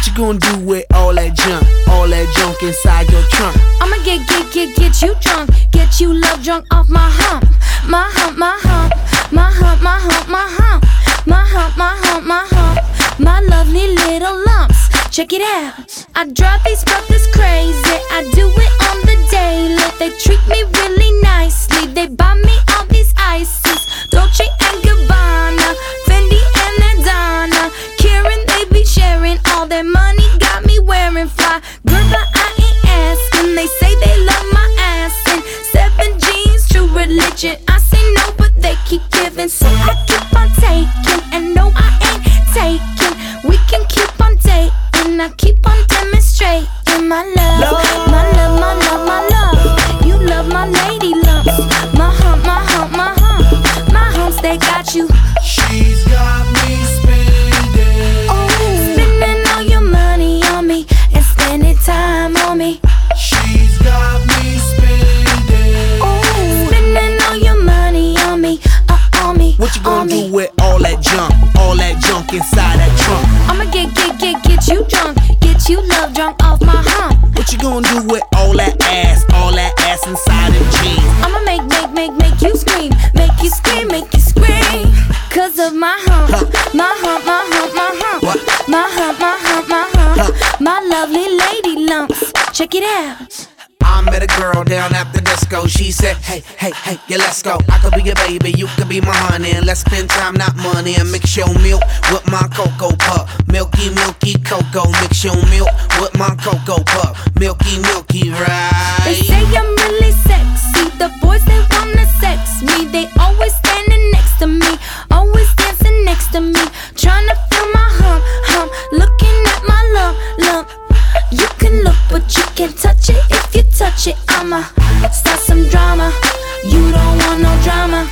What you gonna do with all that junk inside your trunk? I'ma get you drunk, get you love drunk off my hump, my hump, my hump, my hump, my hump, my hump, my hump, my hump, my hump, my lovely little lumps. Check it out. I drive these brothers crazy. I do it on the daily. They treat me really nicely. They buy me all these ices, Dolce and Gabbana, Fendi and Adana. Karen, they be sharing all their money. Got me wearing fly. Girl, but I ain't asking. They say they love my ass and 7 jeans, true religion. I say no, but they keep giving, so I keep on taking. And no, I ain't taking. We can keep on dating. I keep on demonstrating my love, my love, my love, my love. You love my lady lumps, my hump, my hump, my hump, my humps. They got you. She's got me spending. Oh, spending all your money on me and spending time on me. She's got me spending. Oh, spending all your money on me, on me. What you gonna do with all that junk inside that trunk? I'ma get you drunk, get you love drunk off my hump. What you gonna do with all that ass inside them jeans? I'ma make you scream, make you scream, make you scream. Cause of my hump, my hump, my hump, my hump, What? my hump, my hump, my hump, my lovely lady lumps. Check it out. I met a girl down at the disco. She said, hey, yeah, let's go. I could be your baby, you could be my honey. And let's spend time, not money. And mix your milk with my cocoa pup. Milky, milky cocoa. Mix your milk with my cocoa pup. Milky, milky, right? They say I'm really sexy. The boys, they wanna sex me. They always standing next to me, always dancing next to me, trying to feel my hump, looking at my lump. You can look, but you can't touch it. If you touch it, I'ma start some drama. You don't want no drama,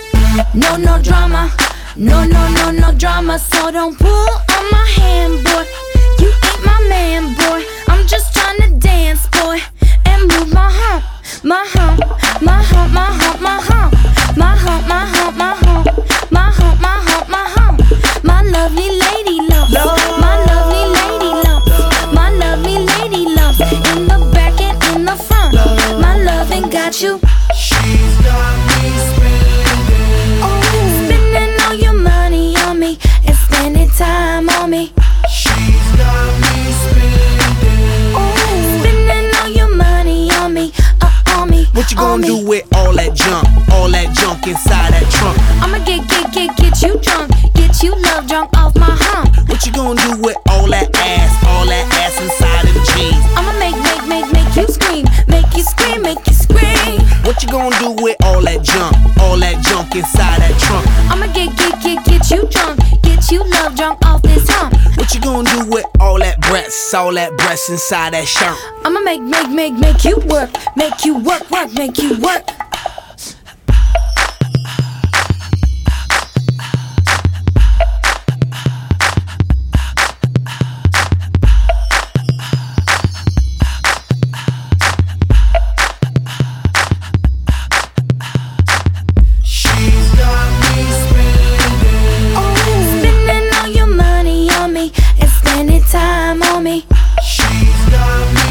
no drama, no drama. So don't pull on my hand, boy. You ain't my man, boy. I'm just trying to dance, boy, and move my hump, my hump, my hump, my hump, my hump, my hump, my hump, my hump, my hump, my hump, my hump, my lovely lady lumps, my lovely lady lumps, my lovely lady lumps, in the back and in the front. My loving got you. She's got me spending. Oh, spending all your money on me and spending time on me. She's got me spending. Oh, spending all your money on me, on me. What you gonna do with all that junk inside that trunk? I'ma get you drunk, get you love drunk off my hump. What you gonna do with all that ass inside them jeans? I'ma make you scream, make you scream, make you scream. What you gonna do with all that junk inside that trunk? I'ma get you drunk, get you love drunk off this hump. What you gonna do with all that breasts inside that shirt? I'ma make you work, make you work, make you work. Time on me. She's got me